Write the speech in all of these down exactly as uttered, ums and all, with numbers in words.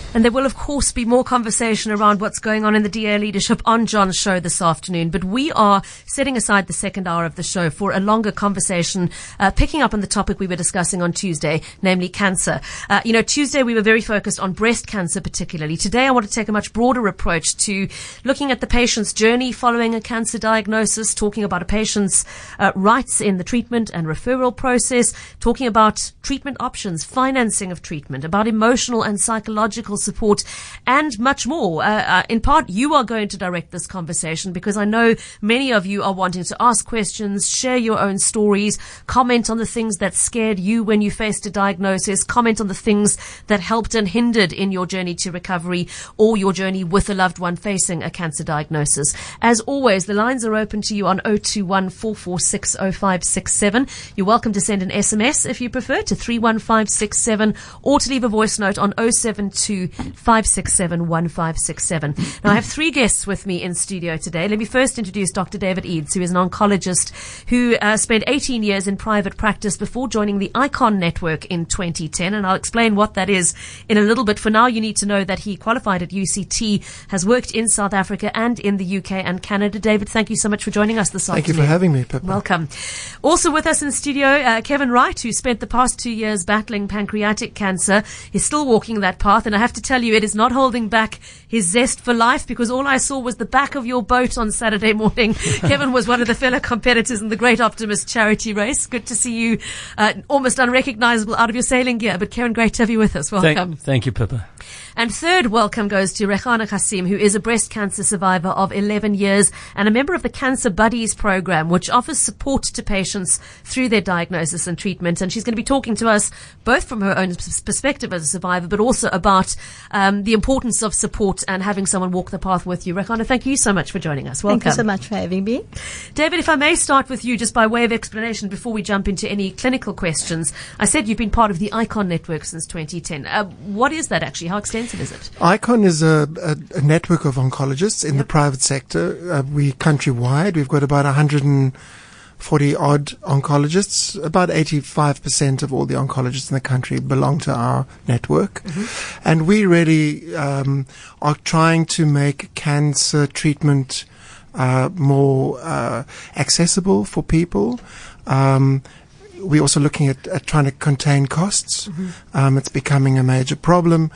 And there will, of course, be more conversation around what's going on in the D A leadership on John's show this afternoon. But we are setting aside the second hour of the show for a longer conversation, uh, picking up on the topic we were discussing on Tuesday, namely cancer. Uh, you know, Tuesday we were very focused on breast cancer particularly. Today I want to take a much broader approach to looking at the patient's journey following a cancer diagnosis, talking about a patient's uh, rights in the treatment and referral process, talking about treatment options, financing of treatment, about emotional and psychological support, and much more. Uh, uh, in part, you are going to direct this conversation because I know many of you are wanting to ask questions, share your own stories, comment on the things that scared you when you faced a diagnosis, comment on the things that helped and hindered in your journey to recovery or your journey with a loved one facing a cancer diagnosis. As always, the lines are open to you on zero two one, four four six, zero five six seven. You're welcome to send an S M S if you prefer to three one five six seven or to leave a voice note on zero seven two, five six seven, one five six seven. Now, I have three guests with me in studio today. Let me first introduce Doctor David Eads, who is an oncologist who uh, spent eighteen years in private practice before joining the ICON network in twenty ten, and I'll explain what that is in a little bit. For now, you need to know that he qualified at U C T, has worked in South Africa and in the U K and Canada. David, thank you so much for joining us this thank afternoon. Thank you for having me, Pippa. Welcome. Also with us in studio, uh, Kevin Wright, who spent the past two years battling pancreatic cancer. He's still walking that path, and I have to tell you, it is not holding back his zest for life, because all I saw was the back of your boat on Saturday morning. Kevin was one of the fellow competitors in the Great Optimist charity race. Good to see you, uh, almost unrecognizable out of your sailing gear. But Kevin, great to have you with us. Welcome. Thank, thank you, Pippa. And third welcome goes to Rekhana Kassim, who is a breast cancer survivor of eleven years and a member of the Cancer Buddies program, which offers support to patients through their diagnosis and treatment. And she's going to be talking to us both from her own perspective as a survivor, but also about um, the importance of support and having someone walk the path with you. Rekhana, thank you so much for joining us. Welcome. Thank you so much for having me. David, if I may start with you, just by way of explanation before we jump into any clinical questions. I said you've been part of the ICON network since twenty ten. Uh, what is that actually? How extensive is it? ICON is a, a, a network of oncologists in yep. the private sector. Uh, we countrywide. We've got about one hundred forty odd oncologists. About eighty-five percent of all the oncologists in the country belong to our network. Mm-hmm. And we really um, are trying to make cancer treatment uh, more uh, accessible for people. Um, We're also looking at, at trying to contain costs. Mm-hmm. Um, it's becoming a major problem.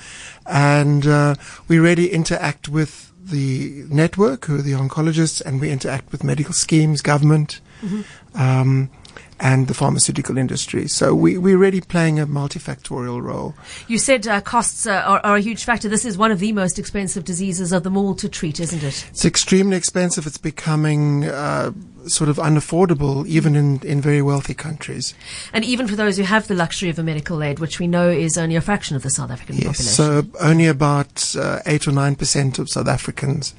And uh, we really interact with the network, who are the oncologists, and we interact with medical schemes, government, mm-hmm. um, and the pharmaceutical industry. So we, we're really playing a multifactorial role. You said uh, costs uh, are, are a huge factor. This is one of the most expensive diseases of them all to treat, isn't it? It's extremely expensive. It's becoming uh, sort of unaffordable, even in, in very wealthy countries. And even for those who have the luxury of a medical aid, which we know is only a fraction of the South African yes, population. So only about uh, eight or nine percent of South Africans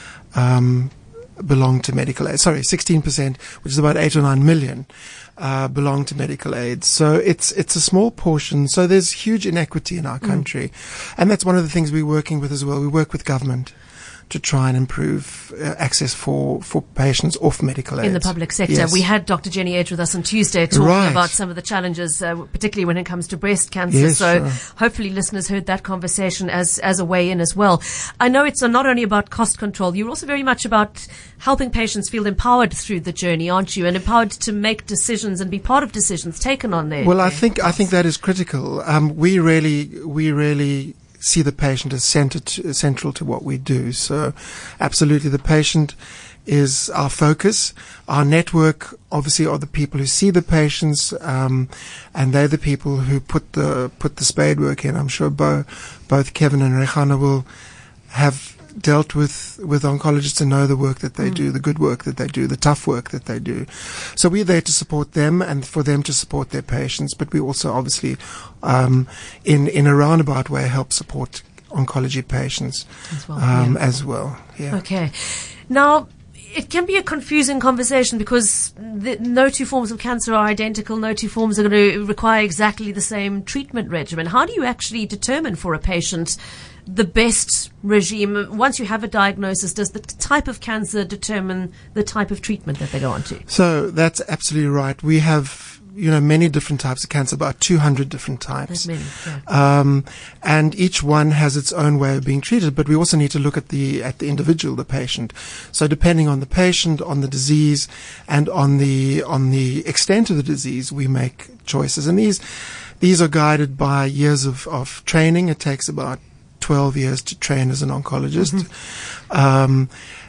um, belong to medical aid. Sorry, sixteen percent, which is about eight or nine million. Uh, belong to medical aid. So it's it's a small portion. So there's huge inequity in our country. Mm. And that's one of the things we're working with as well. We work with government to try and improve uh, access for, for patients off medical aid. In the public sector. Yes. We had Doctor Jenny Edge with us on Tuesday talking right. about some of the challenges, uh, particularly when it comes to breast cancer. Yes, so sure. hopefully listeners heard that conversation as, as a way in as well. I know it's not only about cost control, you're also very much about helping patients feel empowered through the journey, aren't you? And empowered to make decisions and be part of decisions taken on there. Well, I think, I think that is critical. Um, we really, we really, see the patient as centered to, central to what we do. So absolutely the patient is our focus. Our network obviously are the people who see the patients, um, and they're the people who put the put the spade work in. I'm sure bo- both Kevin and Rekhana will have dealt with, with oncologists and know the work that they mm. do, the good work that they do, the tough work that they do. So we're there to support them and for them to support their patients, but we also obviously, um, in, in a roundabout way, help support oncology patients as well. Um, yeah. As well. Yeah. Okay. Now, it can be a confusing conversation because the, no two forms of cancer are identical. No two forms are going to require exactly the same treatment regimen. How do you actually determine for a patient the best regime? Once you have a diagnosis, does the type of cancer determine the type of treatment that they go on to? So that's absolutely right. We have you know, many different types of cancer, about two hundred different types. There's many, yeah. Um, and each one has its own way of being treated, but we also need to look at the, at the individual, the patient. So depending on the patient, on the disease, and on the, on the extent of the disease, we make choices. And these, these are guided by years of, of training. It takes about twelve years to train as an oncologist. Mm-hmm. Um,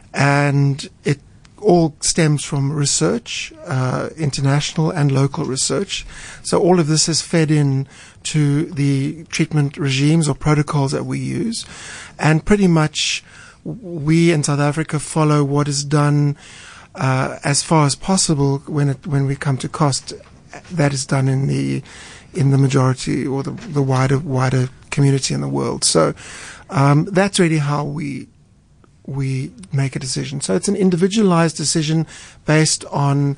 and it all stems from research, uh, international and local research. So all of this is fed in to the treatment regimes or protocols that we use. And pretty much we in South Africa follow what is done uh, as far as possible when it, when we come to cost. That is done in the in the majority or the, the wider wider community in the world. So um, that's really how we we make a decision. So it's an individualized decision based on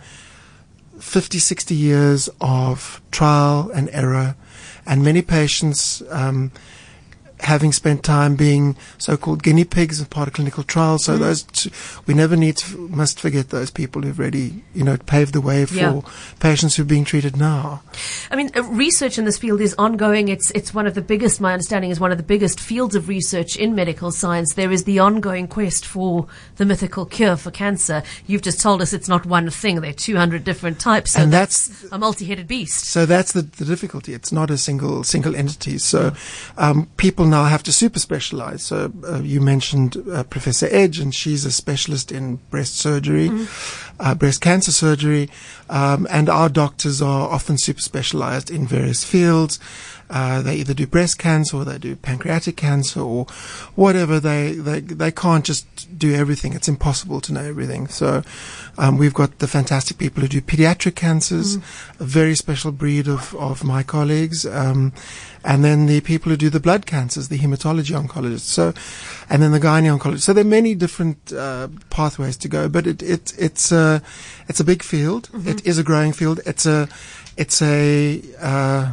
fifty, sixty years of trial and error, and many patients um, having spent time being so-called guinea pigs as part of clinical trials. So mm. those t- we never need to, must forget those people who've already, you know, paved the way for yeah. patients who are being treated now. I mean, uh, research in this field is ongoing. It's it's one of the biggest, my understanding is one of the biggest fields of research in medical science. There is the ongoing quest for the mythical cure for cancer. You've just told us it's not one thing. There are two hundred different types. So and that's, that's a multi-headed beast. So that's the, the difficulty. It's not a single single entity. So um, people now have to super specialize. So uh, you mentioned uh, Professor Edge, and she's a specialist in breast surgery, mm. uh, breast cancer surgery, um, and our doctors are often super specialized in various fields. Uh, they either do breast cancer or they do pancreatic cancer or whatever. They, they, they can't just do everything. It's impossible to know everything. So, um, we've got the fantastic people who do pediatric cancers, mm. a very special breed of, of my colleagues. Um, and then the people who do the blood cancers, the hematology oncologists. So, and then the gynae oncologists. So there are many different, uh, pathways to go, but it, it, it's a, it's a big field. Mm-hmm. It is a growing field. It's a, it's a, uh,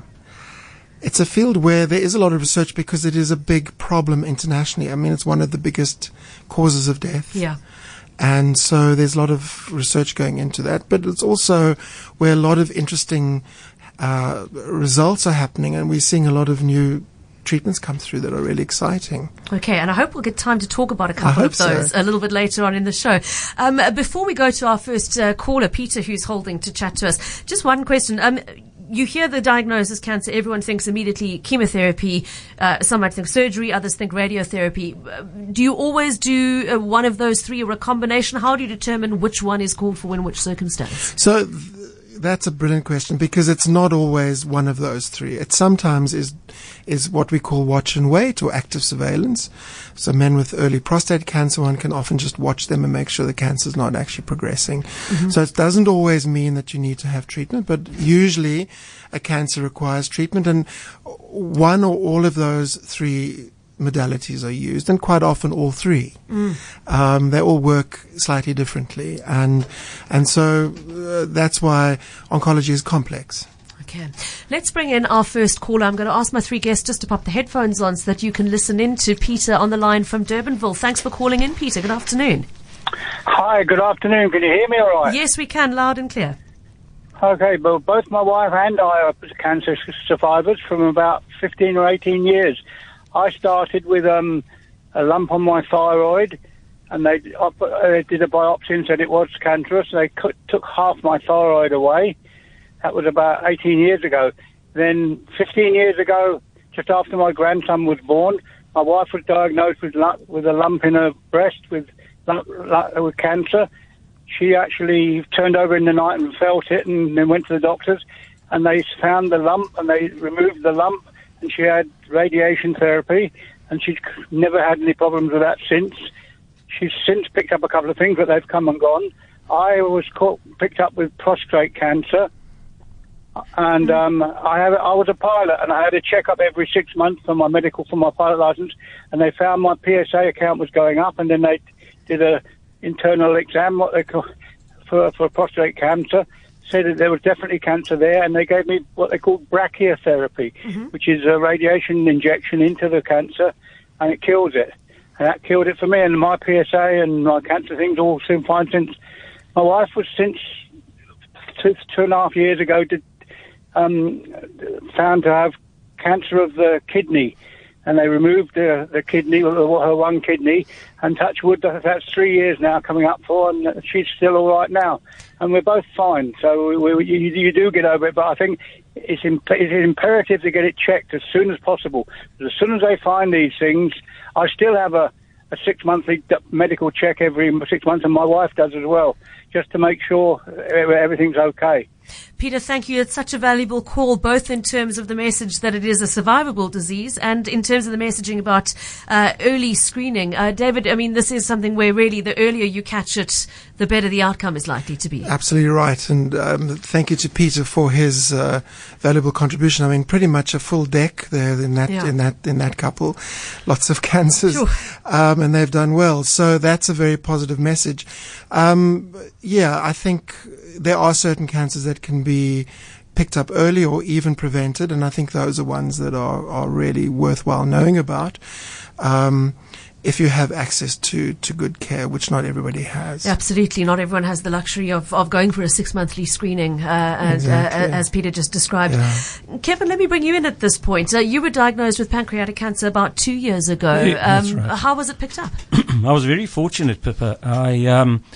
It's a field where there is a lot of research because it is a big problem internationally. I mean, it's one of the biggest causes of death. Yeah. And so there's a lot of research going into that. But it's also where a lot of interesting uh, results are happening, and we're seeing a lot of new treatments come through that are really exciting. Okay, and I hope we'll get time to talk about a couple of those so. a little bit later on in the show. Um, before we go to our first uh, caller, Peter, who's holding to chat to us, just one question. Um, You hear the diagnosis cancer, everyone thinks immediately chemotherapy, uh, some might think surgery, others think radiotherapy. Uh, do you always do uh, one of those three or a combination? How do you determine which one is called for in which circumstance? So th- that's a brilliant question, because it's not always one of those three. It sometimes is is what we call watch and wait or active surveillance. So men with early prostate cancer, one can often just watch them and make sure the cancer is not actually progressing. Mm-hmm. So it doesn't always mean that you need to have treatment, but usually a cancer requires treatment, and one or all of those three modalities are used, and quite often all three. Mm. Um, they all work slightly differently, and and so uh, that's why oncology is complex. Okay, let's bring in our first caller. I'm going to ask my three guests just to pop the headphones on so that you can listen in to Peter on the line from Durbanville. Thanks for calling in, Peter. Good afternoon. Hi, good afternoon. Can you hear me all right? Yes, we can, loud and clear. Okay, well, both my wife and I are cancer survivors from about fifteen or eighteen years. I started with um, a lump on my thyroid, and they op- uh, did a biopsy and said it was cancerous. They cut, took half my thyroid away. That was about eighteen years ago. Then fifteen years ago, just after my grandson was born, my wife was diagnosed with lu- with a lump in her breast with lump, lump, with cancer. She actually turned over in the night and felt it, and then went to the doctors, and they found the lump, and they removed the lump, and she had radiation therapy, and she's never had any problems with that since. She's since picked up a couple of things, but they've come and gone. I was caught, picked up with prostate cancer, and um, I have, I was a pilot, and I had a checkup every six months for my medical, for my pilot license, and they found my P S A account was going up, and then they did a internal exam, what they call, for for prostate cancer, said that there was definitely cancer there, and they gave me what they call brachytherapy, mm-hmm. which is a radiation injection into the cancer, and it kills it. And that killed it for me, and my P S A and my cancer things all seem fine since. My wife was since two, two and a half years ago did um, found to have cancer of the kidney. And they removed uh, the kidney, her one kidney, and touch wood, that's three years now coming up for, and she's still all right now. And we're both fine, so we, we, you, you do get over it, but I think it's, imp- it's imperative to get it checked as soon as possible. As soon as they find these things, I still have a, a six-monthly medical check every six months, and my wife does as well, just to make sure everything's okay. Peter, thank you. It's such a valuable call, both in terms of the message that it is a survivable disease and in terms of the messaging about uh, early screening. Uh, David, I mean, this is something where really the earlier you catch it, the better the outcome is likely to be. Absolutely right. And um, thank you to Peter for his uh, valuable contribution. I mean, pretty much a full deck there in that Yeah. in that in that couple. Lots of cancers, Sure. um, and they've done well. So that's a very positive message. Um, yeah, I think there are certain cancers that can be picked up early or even prevented, and I think those are ones that are, are really worthwhile knowing about um, if you have access to, to good care, which not everybody has. Absolutely. Not everyone has the luxury of, of going for a six-monthly screening, uh, as, Exactly. uh, as Peter just described. Yeah. Kevin, let me bring you in at this point. Uh, you were diagnosed with pancreatic cancer about two years ago. Yeah, that's right. How was it picked up? I was very fortunate, Pippa. I um,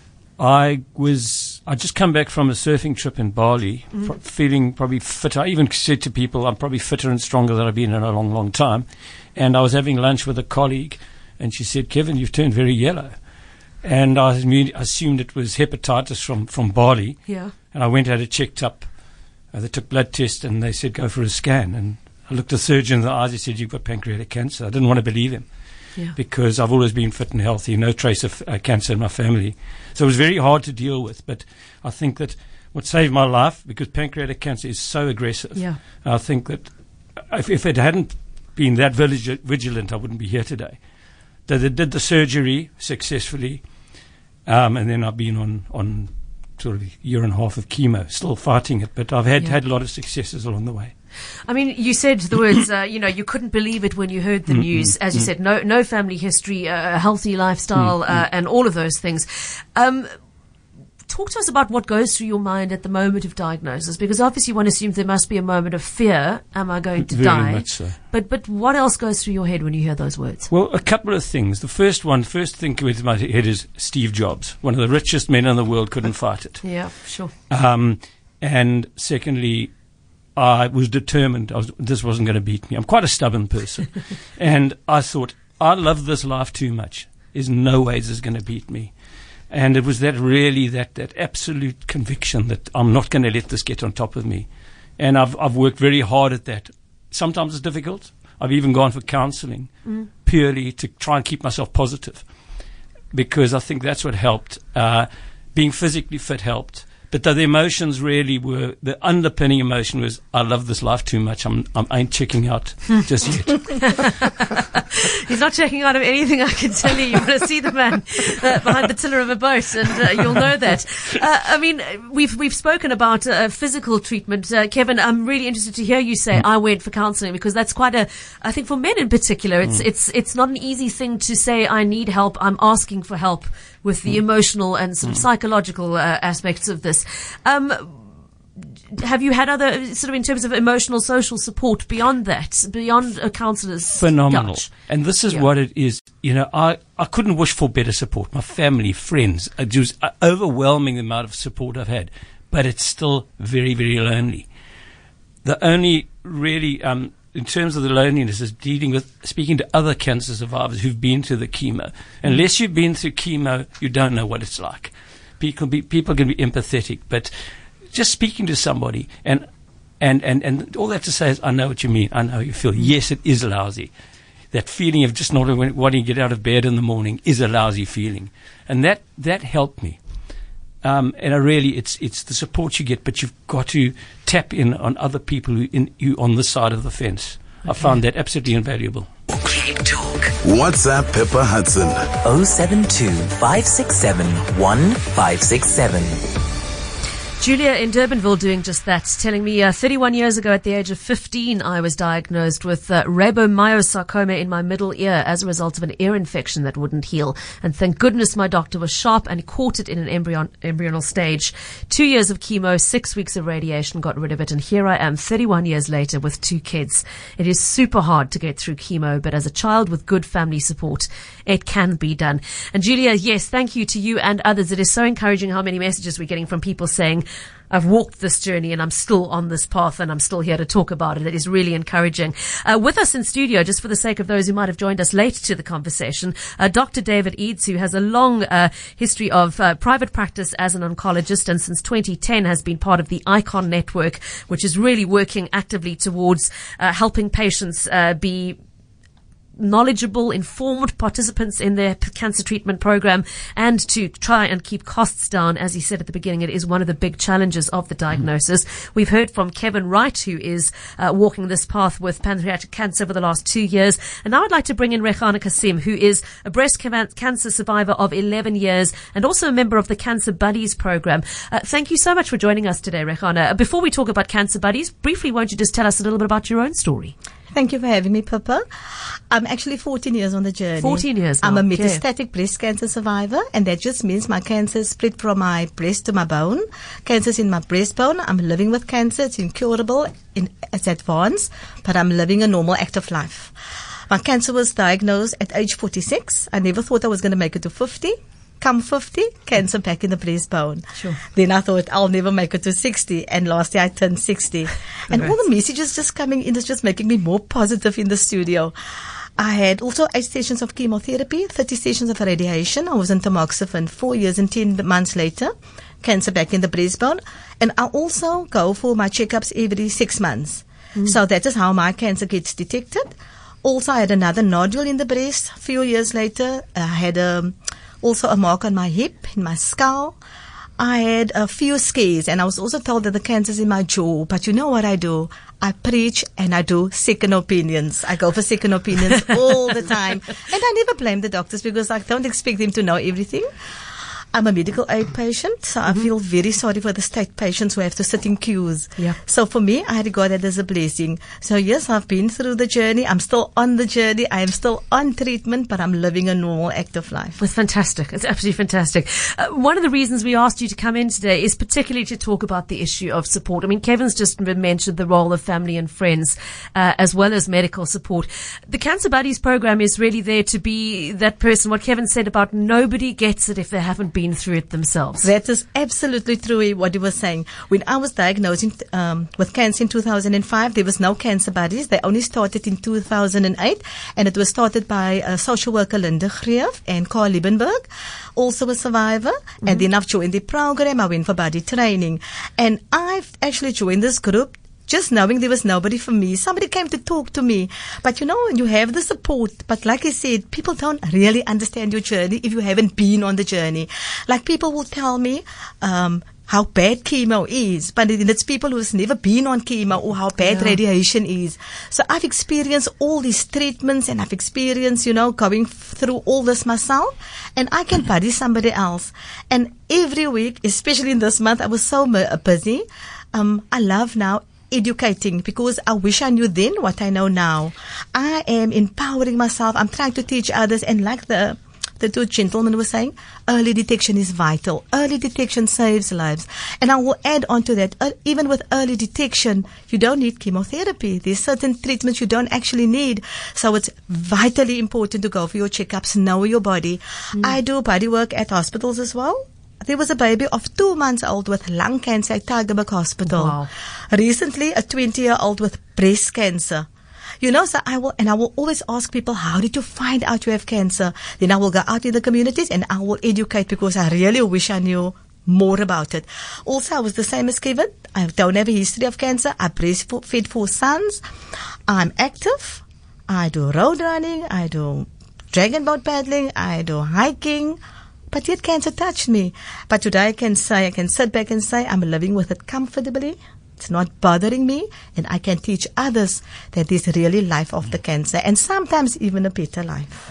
I was I just come back from a surfing trip in Bali, Mm. f- feeling probably fitter. I even said to people, I'm probably fitter and stronger than I've been in a long, long time. And I was having lunch with a colleague, and she said, "Kevin, you've turned very yellow." And I imme- assumed it was hepatitis from, from Bali. Yeah. And I went and had it checked up. Uh, they took blood test, and they said, "Go for a scan." And I looked the surgeon in the eyes. He said, "You've got pancreatic cancer." I didn't want to believe him. Yeah. Because I've always been fit and healthy, no trace of uh, cancer in my family. So it was very hard to deal with. But I think that what saved my life, because pancreatic cancer is so aggressive, Yeah. I think that if, if it hadn't been that vigi- vigilant, I wouldn't be here today. They, they did the surgery successfully, um, and then I've been on, on sort of a year and a half of chemo, still fighting it. But I've had, Yeah. had a lot of successes along the way. I mean, you said the words, uh, you know, you couldn't believe it when you heard the news. As you said, no no family history, uh, a healthy lifestyle, uh, and all of those things. Um, talk to us about what goes through your mind at the moment of diagnosis, because obviously one assumes there must be a moment of fear. Am I going to Very die? much so. But but what else goes through your head when you hear those words? Well, a couple of things. The first one, first thing coming to my head is Steve Jobs, one of the richest men in the world, couldn't fight it. Yeah, sure. Um, and secondly, I was determined I was, this wasn't going to beat me. I'm quite a stubborn person. And I thought, I love this life too much. There's no way this is going to beat me. And it was that really, that, that absolute conviction that I'm not going to let this get on top of me. And I've, I've worked very hard at that. Sometimes it's difficult. I've even gone for counseling Mm. purely to try and keep myself positive, because I think that's what helped. Uh, being physically fit helped. But the, the emotions really were, the underpinning emotion was, I love this life too much. I'm, I'm, I ain't checking out just yet. He's not checking out of anything, I can tell you. You want to see the man uh, behind the tiller of a boat, and uh, you'll know that. Uh, I mean, we've we've spoken about uh, physical treatment. Uh, Kevin, I'm really interested to hear you say, I went for counselling, because that's quite a, I think for men in particular, it's, mm. it's, it's not an easy thing to say, I need help, I'm asking for help with the mm. emotional and sort of mm. psychological uh, aspects of this. Um, have you had other, sort of in terms of emotional, social support beyond that, beyond a counsellor's Phenomenal. couch? And this is Yeah. what it is. You know, I, I couldn't wish for better support. My family, friends, it was an overwhelming amount of support I've had. But it's still very, very lonely. The only really, um, in terms of the loneliness, is dealing with, speaking to other cancer survivors who've been through the chemo. Unless you've been through chemo, you don't know what it's like. People, be, people can be empathetic, but just speaking to somebody, and, and, and, and all they have to say is, I know what you mean, I know how you feel. Yes, it is lousy. That feeling of just not wanting to get out of bed in the morning is a lousy feeling. And that, that helped me. Um, and I really, it's it's the support you get, but you've got to tap in on other people who in you on this side of the fence. Okay. I found that absolutely invaluable. Keep talk. WhatsApp Pippa Hudson. oh seven two, five six seven, one five six seven. Julia in Durbanville doing just that, telling me uh, thirty-one years ago at the age of fifteen, I was diagnosed with uh, rhabdomyosarcoma in my middle ear as a result of an ear infection that wouldn't heal. And thank goodness my doctor was sharp and caught it in an embryon, embryonal stage. Two years of chemo, six weeks of radiation got rid of it. And here I am thirty-one years later with two kids. It is super hard to get through chemo, but as a child with good family support, it can be done. And Julia, yes, thank you to you and others. It is so encouraging how many messages we're getting from people saying, I've walked this journey and I'm still on this path and I'm still here to talk about it. It is really encouraging. Uh, with us in studio, just for the sake of those who might have joined us late to the conversation, uh, Doctor David Eads, who has a long uh, history of uh, private practice as an oncologist and since twenty ten has been part of the ICON network, which is really working actively towards uh, helping patients uh, be knowledgeable, informed participants in their p- cancer treatment program and to try and keep costs down. As he said at the beginning, it is one of the big challenges of the diagnosis. Mm. We've heard from Kevin Wright, who is uh, walking this path with pancreatic cancer for the last two years. And now I'd like to bring in Rekhana Kasim, who is a breast ca- cancer survivor of eleven years and also a member of the Cancer Buddies program. Uh, thank you so much for joining us today, Rekhana. Uh, before we talk about Cancer Buddies, briefly, won't you just tell us a little bit about your own story? Thank you for having me, Pippa. I'm actually fourteen years on the journey. fourteen years now. I'm a okay. metastatic breast cancer survivor, and that just means my cancer is spread from my breast to my bone. Cancer's in my breastbone. I'm living with cancer. It's incurable. In, it's advanced, but I'm living a normal, active life. My cancer was diagnosed at age forty-six. I never thought I was going to make it to fifty. Come fifty, cancer back in the breastbone. Sure. Then I thought I'll never make it to sixty, and last year I turned sixty. And all the messages just coming in is just making me more positive in the studio. I had also eight sessions of chemotherapy, thirty sessions of radiation. I was on tamoxifen four years and ten months later. Cancer back in the breastbone. And I also go for my checkups every six months. Mm. So that is how my cancer gets detected. Also, I had another nodule in the breast. A few years later, I had a... also a mark on my hip, in my skull. I had a few scares, and I was also told that the cancer's in my jaw. But you know what I do? I preach and I do second opinions. I go for second opinions all the time. And I never blame the doctors because I don't expect them to know everything. I'm a medical aid patient, so mm-hmm. I feel very sorry for the state patients who have to sit in queues. Yeah. So for me, I had to go that as a blessing. So yes, I've been through the journey. I'm still on the journey. I am still on treatment, but I'm living a normal, active life. It's fantastic. It's absolutely fantastic. Uh, one of the reasons we asked you to come in today is particularly to talk about the issue of support. I mean, Kevin's just mentioned the role of family and friends, uh, as well as medical support. The Cancer Buddies program is really there to be that person. What Kevin said about nobody gets it if they haven't been through it themselves. That is absolutely true what he was saying. When I was diagnosed in, um, with cancer in two thousand five, there was no Cancer Buddies. They only started in two thousand eight, and it was started by uh, social worker Linda Greef and Carl Liebenberg, also a survivor. Mm-hmm. And then I've joined the program. I went for buddy training. And I've actually joined this group just knowing there was nobody for me. Somebody came to talk to me. But you know, you have the support. But like I said, people don't really understand your journey if you haven't been on the journey. Like people will tell me, um, how bad chemo is, but it's people who's never been on chemo or how bad yeah. radiation is. So I've experienced all these treatments and I've experienced, you know, going through all this myself, and I can buddy somebody else. And every week, especially in this month, I was so busy. Um, I love now educating because I wish I knew then what I know now. I am empowering myself. I'm trying to teach others, and like the the two gentlemen were saying, early detection is vital. Early detection saves lives. And I will add on to that, uh, even with early detection, you don't need chemotherapy. There's certain treatments you don't actually need. So it's vitally important to go for your checkups, know your body. Mm. I do body work at hospitals as well. There was a baby of two months old with lung cancer at Tygerberg Hospital. Wow. Recently, a twenty-year-old with breast cancer. You know, so I will, and I will always ask people, how did you find out you have cancer? Then I will go out in the communities and I will educate because I really wish I knew more about it. Also, I was the same as Kevin. I don't have a history of cancer. I breastfed four sons. I'm active. I do road running. I do dragon boat paddling. I do hiking. But yet cancer touched me. But today I can say, I can sit back and say I'm living with it comfortably. It's not bothering me, and I can teach others that there's really life after cancer, and sometimes even a better life.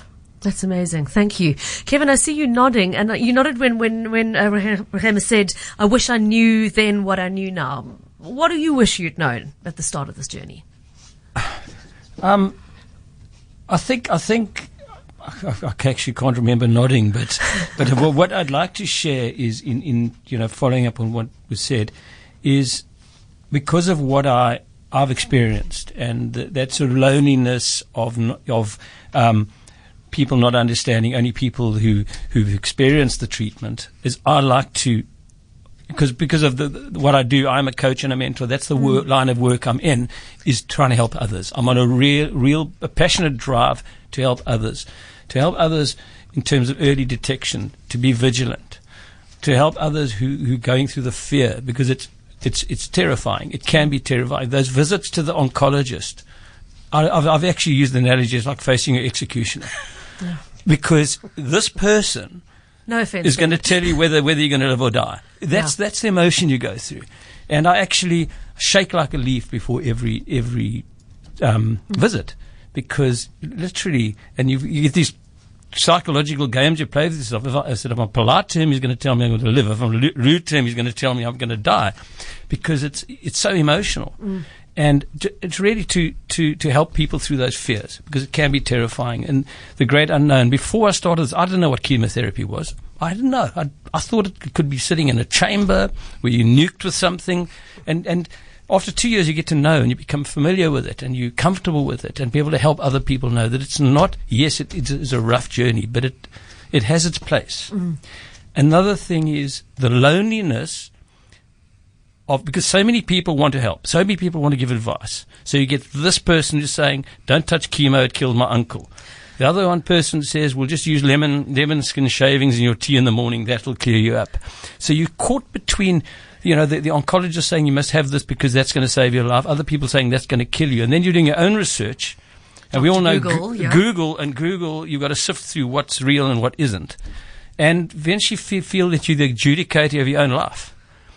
That's amazing. Thank you. Kevin, I see you nodding, and you nodded when, when, when uh, Rahema said, I wish I knew then what I knew now. What do you wish you'd known at the start of this journey? Um, I think, I think, I, I actually can't remember nodding, but, but what I'd like to share is in, in, you know, following up on what was said, is because of what I, I've experienced and th- that sort of loneliness of, of, um, people not understanding, only people who, who've experienced the treatment, is I like to, because because of the, the what I do, I'm a coach and a mentor. That's the work, line of work I'm in, is trying to help others. I'm on a real, real, a passionate drive to help others, to help others in terms of early detection, to be vigilant, to help others who who are going through the fear, because it's it's it's terrifying. It can be terrifying. Those visits to the oncologist, I, I've, I've actually used the analogy as like facing an executioner, yeah. Because this person. No offense. Is going to tell you whether whether you're going to live or die. That's yeah. that's the emotion you go through, and I actually shake like a leaf before every every um, mm. visit, because literally, and you, you get these psychological games you play with yourself. If I, I said if I'm polite to him, he's going to tell me I'm going to live. If I'm rude to him, he's going to tell me I'm going to die, because it's it's so emotional. Mm. And it's really to, to, to help people through those fears, because it can be terrifying. And the great unknown, before I started this, I didn't know what chemotherapy was. I didn't know. I, I thought it could be sitting in a chamber where you're nuked with something. And, and after two years, you get to know and you become familiar with it and you're comfortable with it and be able to help other people know that it's not, yes, it, it is a rough journey, but it, it has its place. Mm. Another thing is the loneliness of, because so many people want to help, so many people want to give advice. So you get this person just saying, "Don't touch chemo; it killed my uncle." The other one person says, "Well, just use lemon lemon skin shavings in your tea in the morning; that'll clear you up." So you're caught between, you know, the, the oncologist saying you must have this because that's going to save your life. Other people saying that's going to kill you, and then you're doing your own research. And we all know Google, G- yeah. Google and Google. You've got to sift through what's real and what isn't, and eventually feel, feel that you're the adjudicator of your own life.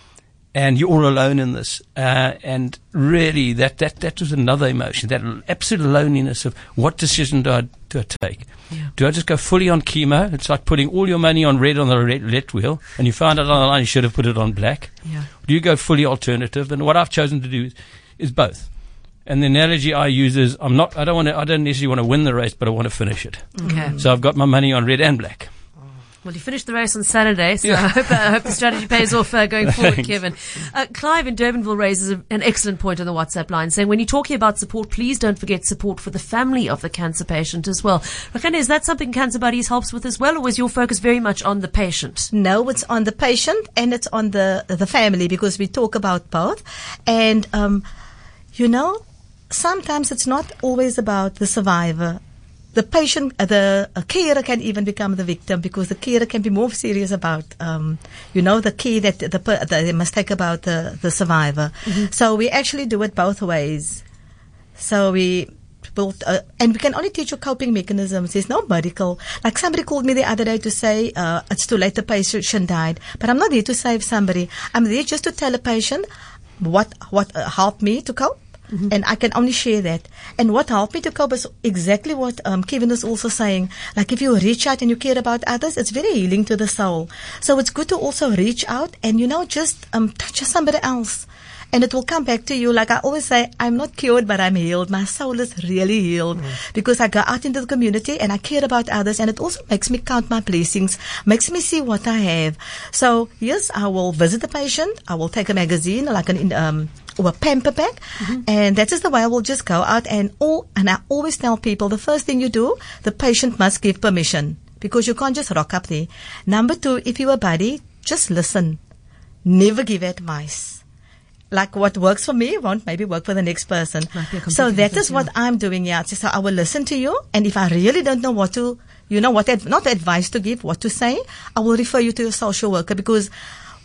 And you're all alone in this. Uh, and really, that, that, that was another emotion, that absolute loneliness of what decision do I, do I take? Yeah. Do I just go fully on chemo? It's like putting all your money on red on the red, red wheel, and you find out on the line you should have put it on black. Yeah. Do you go fully alternative? And what I've chosen to do is, is both. And the analogy I use is, I'm not, I don't want to, I don't necessarily want to win the race, but I want to finish it. Okay. So I've got my money on red and black. Well, you finished the race on Saturday, so yeah. I, hope, I hope the strategy pays off uh, going forward, Thanks. Kevin. Uh, Clive in Durbanville raises a, an excellent point on the WhatsApp line, saying when you're talking about support, please don't forget support for the family of the cancer patient as well. Rakene, is that something Cancer Buddies helps with as well, or is your focus very much on the patient? No, it's on the patient and it's on the the family, because we talk about both. And, um, you know, sometimes it's not always about the survivor. The patient, uh, the uh, carer can even become the victim, because the carer can be more serious about, um, you know, the key that the, that they must take about the, the survivor. Mm-hmm. So we actually do it both ways. So we built, uh, and we can only teach you coping mechanisms. There's no medical. Like somebody called me the other day to say, uh, it's too late, the patient died. But I'm not there to save somebody. I'm there just to tell a patient what, what uh, helped me to cope. Mm-hmm. And I can only share that. And what helped me to cope is exactly what um, Kevin is also saying. Like if you reach out and you care about others, it's very healing to the soul. So it's good to also reach out and, you know, just um, touch somebody else. And it will come back to you. Like I always say, I'm not cured, but I'm healed. My soul is really healed. Mm. Because I go out into the community and I care about others. And it also makes me count my blessings, makes me see what I have. So yes, I will visit the patient. I will take a magazine, like an, um, or a pamper bag. Mm-hmm. And that is the way I will just go out and all, and I always tell people the first thing you do, the patient must give permission, because you can't just rock up there. Number two, if you're a buddy, just listen. Never give advice. Like what works for me won't maybe work for the next person. So that is what I'm doing here. So I will listen to you, and if I really don't know what to, you know, what ad- not advice to give, what to say, I will refer you to your social worker, because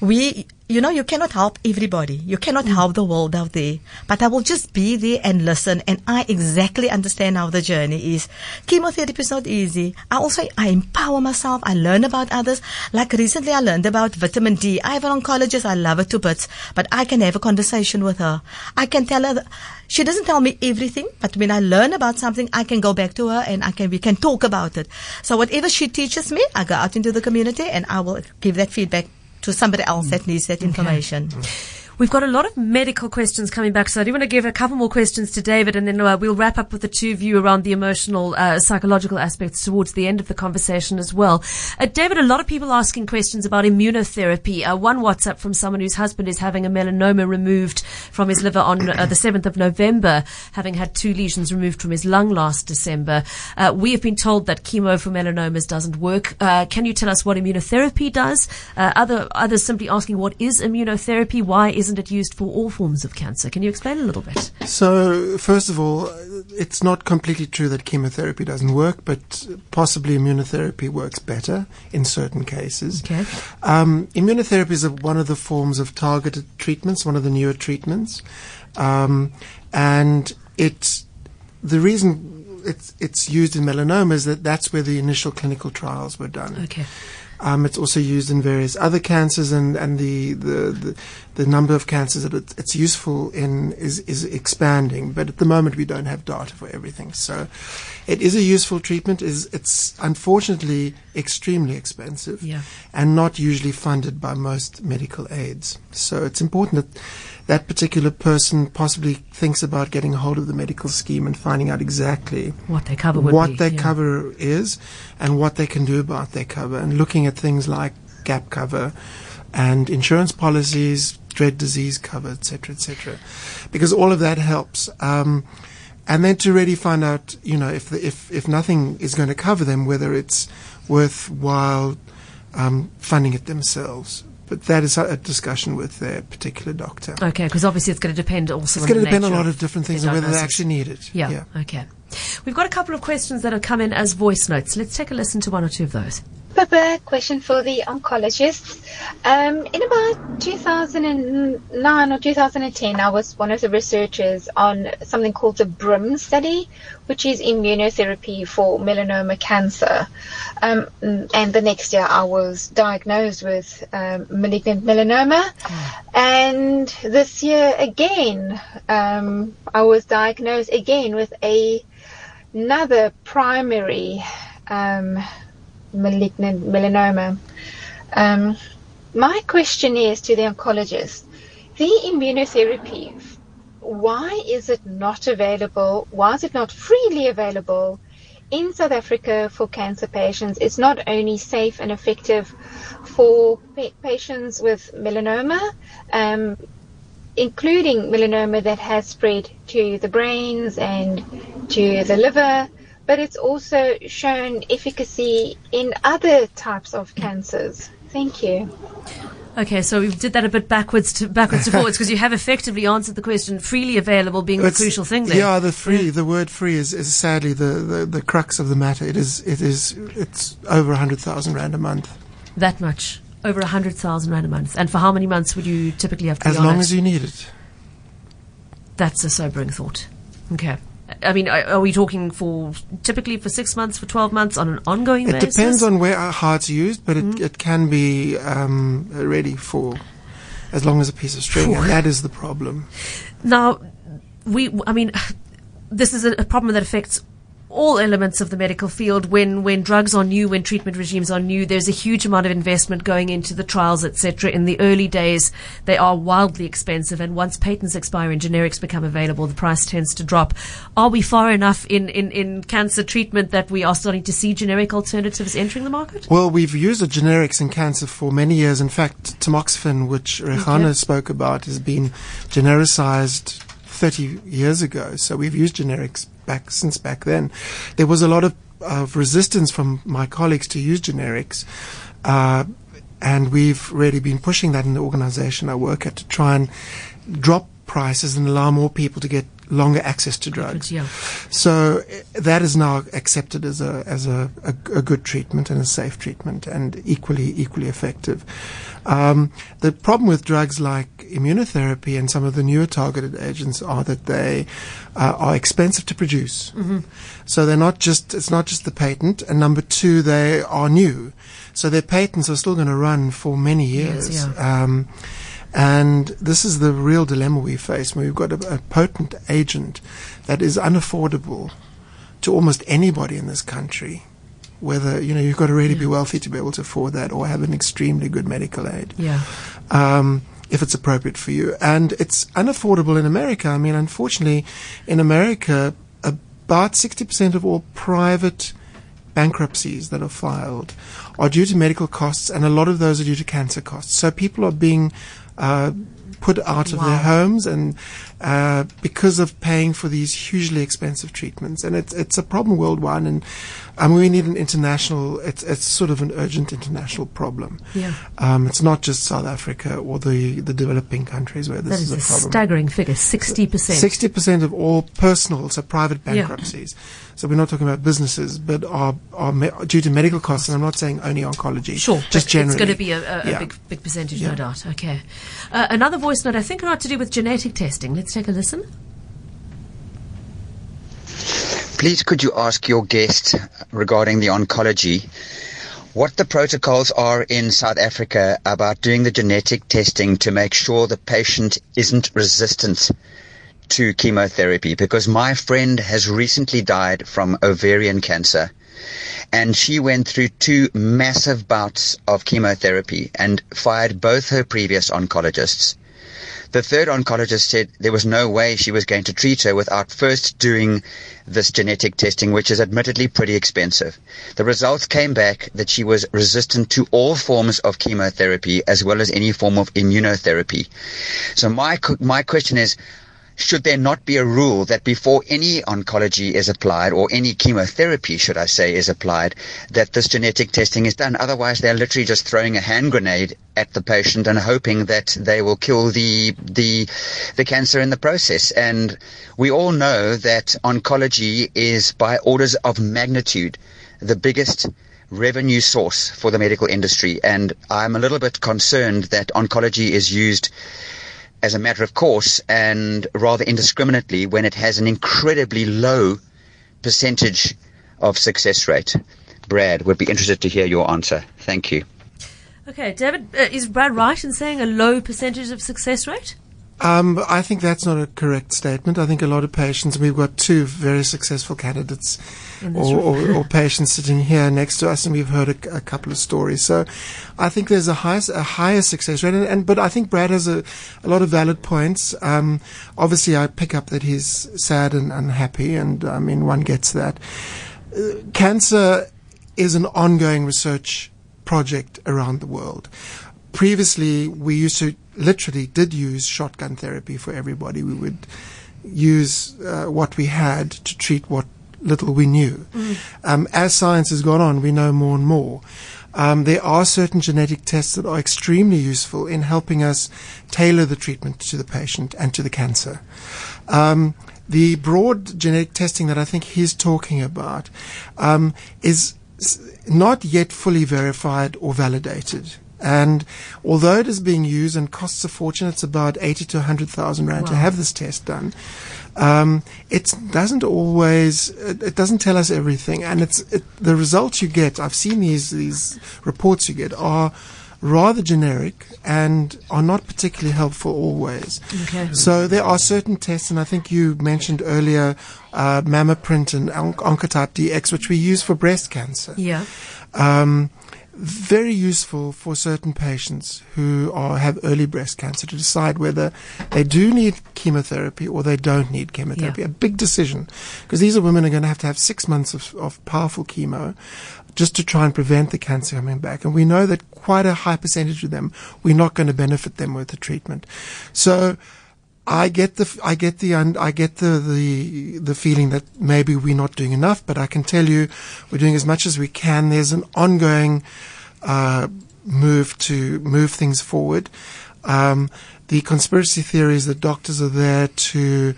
we, you know, you cannot help everybody. You cannot help the world out there. But I will just be there and listen, and I exactly understand how the journey is. Chemotherapy is not easy. I also, I empower myself. I learn about others. Like recently I learned about vitamin D. I have an oncologist. I love her to bits. But I can have a conversation with her. I can tell her, that she doesn't tell me everything, but when I learn about something, I can go back to her and I can, we can talk about it. So whatever she teaches me, I go out into the community and I will give that feedback to somebody else that needs that information. Okay. We've got a lot of medical questions coming back, so I do want to give a couple more questions to David, and then uh, we'll wrap up with the two of you around the emotional, uh, psychological aspects towards the end of the conversation as well. Uh, David, a lot of people asking questions about immunotherapy. Uh, one WhatsApp from someone whose husband is having a melanoma removed from his liver on uh, the seventh of November, having had two lesions removed from his lung last December. Uh, we have been told that chemo for melanomas doesn't work. Uh, can you tell us what immunotherapy does? Uh, other others simply asking, what is immunotherapy? Why is Isn't it used for all forms of cancer? Can you explain a little bit? So, first of all, it's not completely true that chemotherapy doesn't work, but possibly immunotherapy works better in certain cases. Okay. Um, immunotherapy is a, one of the forms of targeted treatments, one of the newer treatments. Um, and it's the reason it's, it's used in melanoma is that that's where the initial clinical trials were done. Okay. Um, it's also used in various other cancers, and, and the, the, the, the number of cancers that it's, it's useful in is, is expanding. But at the moment, we don't have data for everything. So it is a useful treatment. Is It's unfortunately extremely expensive yeah. and not usually funded by most medical aids. So it's important that that particular person possibly thinks about getting a hold of the medical scheme and finding out exactly what their cover would what be, their yeah. cover is and what they can do about their cover, and looking at things like gap cover and insurance policies, dread disease cover, et cetera, et cetera, because all of that helps. Um, and then to really find out, you know, if the, if if nothing is going to cover them, whether it's worthwhile um, funding it themselves. But that is a discussion with their particular doctor. Okay, because obviously it's going to depend also it's on going the to depend on a nature lot of different things the and whether they diagnosis. actually need it. Yeah. yeah. Okay. We've got a couple of questions that have come in as voice notes. Let's take a listen to one or two of those. Pippa, question for the oncologists. Um, in about two thousand nine or two thousand ten, I was one of the researchers on something called the BRIM study, which is immunotherapy for melanoma cancer. Um, and the next year I was diagnosed with um, malignant melanoma. Mm. And this year again, um, I was diagnosed again with a, another primary um malignant melanoma. Um, my question is to the oncologist, the immunotherapy, why is it not available? Why is it not freely available in South Africa for cancer patients? It's not only safe and effective for pa- patients with melanoma, um, including melanoma that has spread to the brains and to the liver, but it's also shown efficacy in other types of cancers. Thank you. Okay, so we did that a bit backwards to backwards to forwards because you have effectively answered the question. Freely available being It's- the crucial thing there. Yeah, the free, the word free is, is sadly the, the, the crux of the matter. It is, it is, it's over a hundred thousand rand a month. That much. Over a hundred thousand rand a month. And for how many months would you typically have to As be on long it? as you need it. That's a sobering thought. Okay. I mean, are, are we talking for typically for six months, for twelve months, on an ongoing It basis? depends on where how it's used, but it, Mm. it can be um, ready for as long as a piece of string, and that is the problem. Now, we, I mean, this is a, a problem that affects all elements of the medical field. When when drugs are new, when treatment regimes are new, there's a huge amount of investment going into the trials, et cetera. In the early days, they are wildly expensive, and once patents expire and generics become available, the price tends to drop. Are we far enough in, in, in cancer treatment that we are starting to see generic alternatives entering the market? Well, we've used the generics in cancer for many years. In fact, tamoxifen, which Rehana Okay. spoke about, has been genericized thirty years ago. So we've used generics back since back then. There was a lot of, of resistance from my colleagues to use generics, uh, and we've really been pushing that in the organization I work at to try and drop prices and allow more people to get longer access to drugs. Yeah. So uh, that is now accepted as a as a, a, a good treatment and a safe treatment, and equally equally effective. Um, the problem with drugs like immunotherapy and some of the newer targeted agents are that they uh, are expensive to produce. Mm-hmm. So they're not just it's not just the patent, and number two, they are new, so their patents are still going to run for many years. Yes, yeah. Um, And this is the real dilemma we face. We've got a, a potent agent that is unaffordable to almost anybody in this country. Whether, you know, you've got to really Yeah. be wealthy to be able to afford that, or have an extremely good medical aid. Yeah. Um, if it's appropriate for you. And it's unaffordable in America. I mean, unfortunately, in America, about sixty percent of all private bankruptcies that are filed are due to medical costs, and a lot of those are due to cancer costs. So people are being uh, put out of Wow. their homes, and uh, because of paying for these hugely expensive treatments, and it's it's a problem worldwide. And um, we need an international. It's it's sort of an urgent international problem. Yeah. Um, it's not just South Africa or the the developing countries where this That is is a a problem. staggering figure, sixty percent. Sixty percent of all personal, so private Yeah. bankruptcies. So we're not talking about businesses, but are are me- due to medical costs. And I'm not saying only oncology. Sure, just but generally. it's going to be a, a, a Yeah. big, big percentage, Yeah. no doubt. Okay. Uh, another voice note, I think, not to do with genetic testing. Let's take a listen. Please could you ask your guest regarding the oncology what the protocols are in South Africa about doing the genetic testing to make sure the patient isn't resistant to chemotherapy? Because my friend has recently died from ovarian cancer, and she went through two massive bouts of chemotherapy and fired both her previous oncologists. The third oncologist said there was no way she was going to treat her without first doing this genetic testing, which is admittedly pretty expensive. The results came back that she was resistant to all forms of chemotherapy as well as any form of immunotherapy. So my my question is, should there not be a rule that before any oncology is applied, or any chemotherapy, should I say, is applied, that this genetic testing is done? Otherwise, they're literally just throwing a hand grenade at the patient and hoping that they will kill the the the cancer in the process. And we all know that oncology is, by orders of magnitude, the biggest revenue source for the medical industry. And I'm a little bit concerned that oncology is used as a matter of course and rather indiscriminately when it has an incredibly low percentage of success rate. Brad, would be interested to hear your answer. Thank you. Okay, David, uh, is Brad right in saying a low percentage of success rate? Um, I think that's not a correct statement. I think a lot of patients, we've got two very successful candidates In this or, room. or, or patients sitting here next to us, and we've heard a, a couple of stories. So I think there's a higher, a higher success rate. And, and But I think Brad has a, a lot of valid points. Um, obviously, I pick up that he's sad and unhappy, and I mean, one gets that. Uh, cancer is an ongoing research project around the world. Previously, we used to literally did use shotgun therapy for everybody. We would use uh, what we had to treat what little we knew. Mm. Um, as science has gone on, we know more and more. Um, there are certain genetic tests that are extremely useful in helping us tailor the treatment to the patient and to the cancer. Um, the broad genetic testing that I think he's talking about um, is not yet fully verified or validated. And although it is being used and costs a fortune, it's about eighty to one hundred thousand rand Wow. to have this test done. Um, it doesn't always, it, it doesn't tell us everything. And it's it, the results you get, I've seen these, these reports you get, are rather generic and are not particularly helpful always. Okay. So there are certain tests, and I think you mentioned earlier uh, MammaPrint and Onc- Oncotype D X, which we use for breast cancer. Yeah. Um, very useful for certain patients who are, have early breast cancer to decide whether they do need chemotherapy or they don't need chemotherapy. Yeah. A big decision, because these are women who are going to have to have six months of, of powerful chemo just to try and prevent the cancer coming back. And we know that quite a high percentage of them, we're not going to benefit them with the treatment. So I get the I get the I get the, the the feeling that maybe we're not doing enough, but I can tell you we're doing as much as we can. There's an ongoing uh, move to move things forward. Um, the conspiracy theories that doctors are there to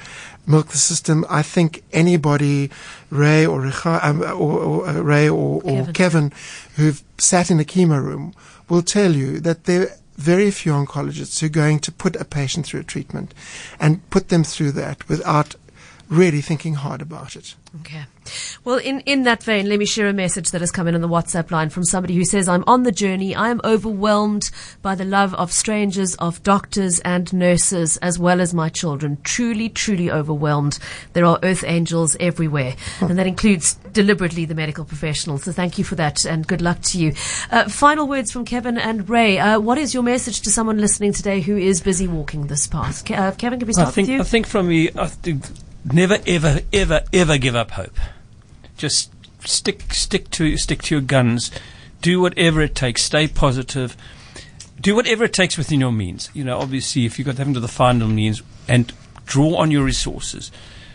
milk the system. I think anybody, Ray or Recha, um, or, or uh, Ray or, or Kevin. Kevin, who've sat in the chemo room, will tell you that there are very few oncologists who are going to put a patient through a treatment and put them through that without really thinking hard about it. Okay. Well, in, in that vein, let me share a message that has come in on the WhatsApp line from somebody who says, I'm on the journey. I am overwhelmed by the love of strangers, of doctors and nurses, as well as my children. Truly, truly overwhelmed. There are earth angels everywhere. And that includes deliberately the medical professionals. So thank you for that and good luck to you. Uh, final words from Kevin and Ray. Uh, what is your message to someone listening today who is busy walking this path? Ke- uh, Kevin, can we start I think, with you? I think from me, I think never, ever, ever, ever give up hope. Just stick, stick to, stick to your guns. Do whatever it takes. Stay positive. Do whatever it takes within your means. You know, obviously, if you've got having to the final means, and draw on your resources.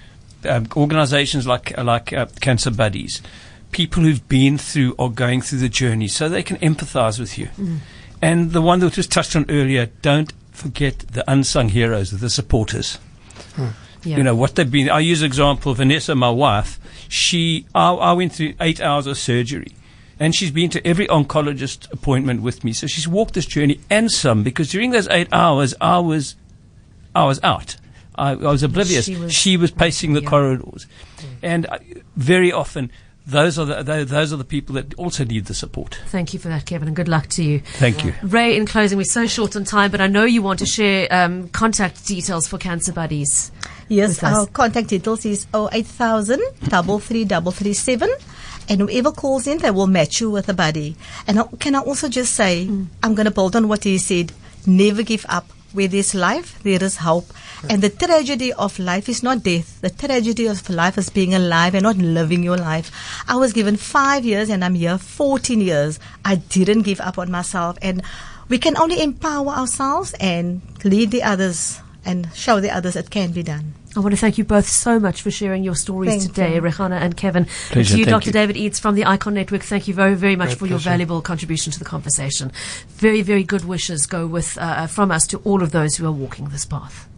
Um, organizations like like uh, Cancer Buddies, people who've been through or going through the journey, so they can empathize with you. Mm. And the one that was touched on earlier, don't forget the unsung heroes, the supporters. Mm. Yeah. You know, what they've been. I use the example of Vanessa, my wife. She, I, I went through eight hours of surgery, and she's been to every oncologist appointment with me. So she's walked this journey and some, because during those eight hours, I was, I was out. I, I was oblivious. She was, she was pacing the yeah. corridors. Mm. And uh, very often, those are the those are the people that also need the support. Thank you for that, Kevin, and good luck to you. Thank you. Ray, in closing, we're so short on time, but I know you want to share um, contact details for Cancer Buddies. Yes, our contact details is oh eight thousand, three three three three seven. And whoever calls in, they will match you with a buddy. And I, can I also just say, mm. I'm going to build on what he said, never give up. Where there's life, there is hope. And the tragedy of life is not death. The tragedy of life is being alive and not living your life. I was given five years and I'm here fourteen years. I didn't give up on myself. And we can only empower ourselves and lead the others and show the others it can be done. I want to thank you both so much for sharing your stories thank today, you. Rechana and Kevin. Pleasure, and to you, thank Doctor you. David Eads from the Icon Network, thank you very, very much Great for pleasure. your valuable contribution to the conversation. Very, very good wishes go with uh, from us to all of those who are walking this path.